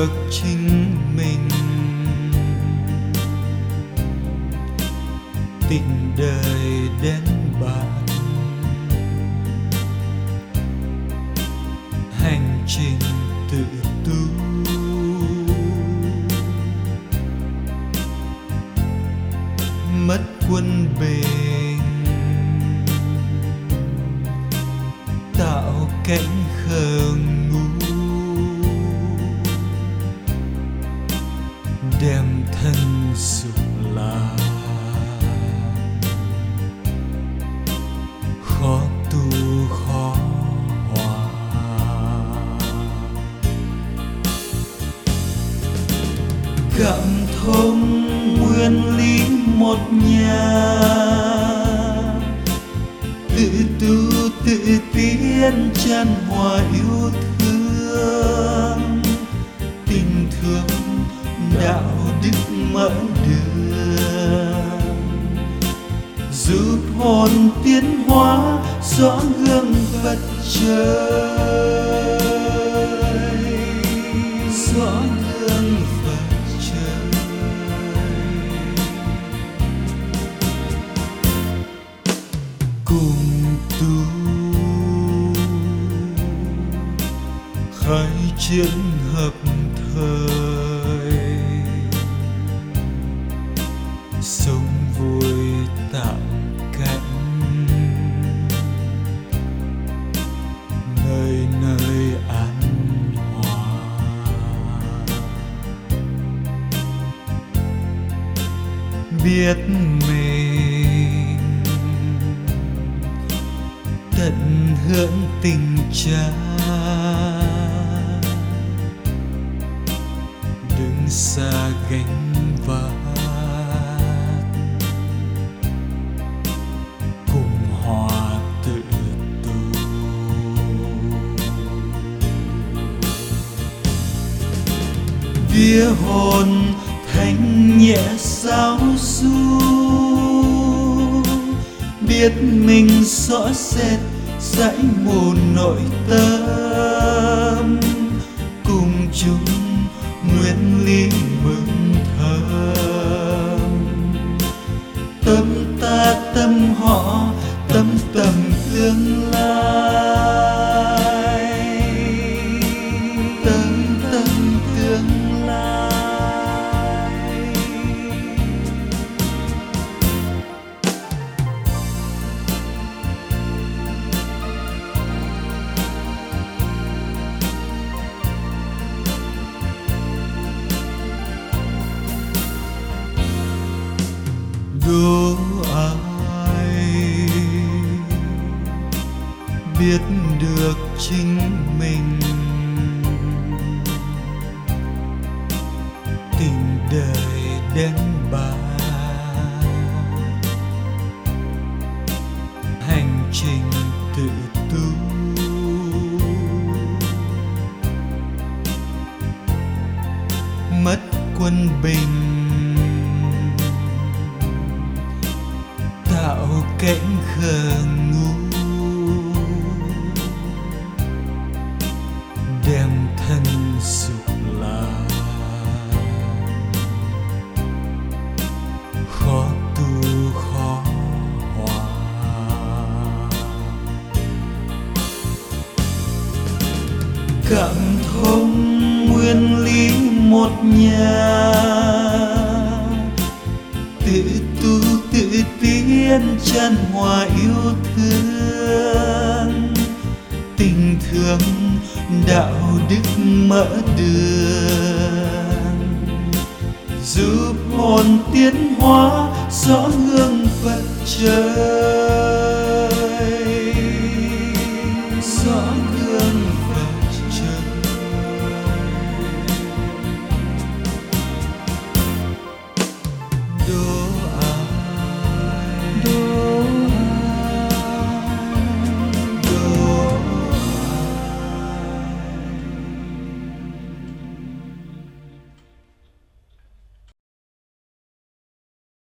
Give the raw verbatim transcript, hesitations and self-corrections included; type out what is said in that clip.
được chính mình. Tình đời đến bạn, hành trình tự tu. Mất quân bình, tạo cảnh khờ ngu, đem thân dục lạc, khó tu khó hòa. Cảm thông nguyên lý một nhà, tự tu tự tiến chan hòa yêu thương. Tình thương đạo đức mở đường, giúp hồn tiến hóa rõ gương Phật trời, rõ gương Phật trời. Cùng tu khai triển hợp thời, sống vui tạo cảnh, nơi nơi an hòa. Biết mình tận hưởng tình cha, đừng xa gánh vác, cùng hòa tự tu. Vía hồn thanh nhẹ sao du, biết mình rõ rệt dãy mù nội tâm. Cùng chung nguyên lý mừng thơm, tâm ta tâm họ tâm tầm tương lai, tâm tâm tương lai. Đố ai biết được chính mình, tình đời đến bạn, hành trình tự tu. Mất quân bình, tạo cảnh khờ ngu, đem thân dục lạc, khó tu khó hòa. Cảm thông nguyên lý một nhà, tự tu tự tiến chan hòa yêu thương. Tình thương đạo đức mở đường, giúp hồn tiến hóa rõ gương Phật trời.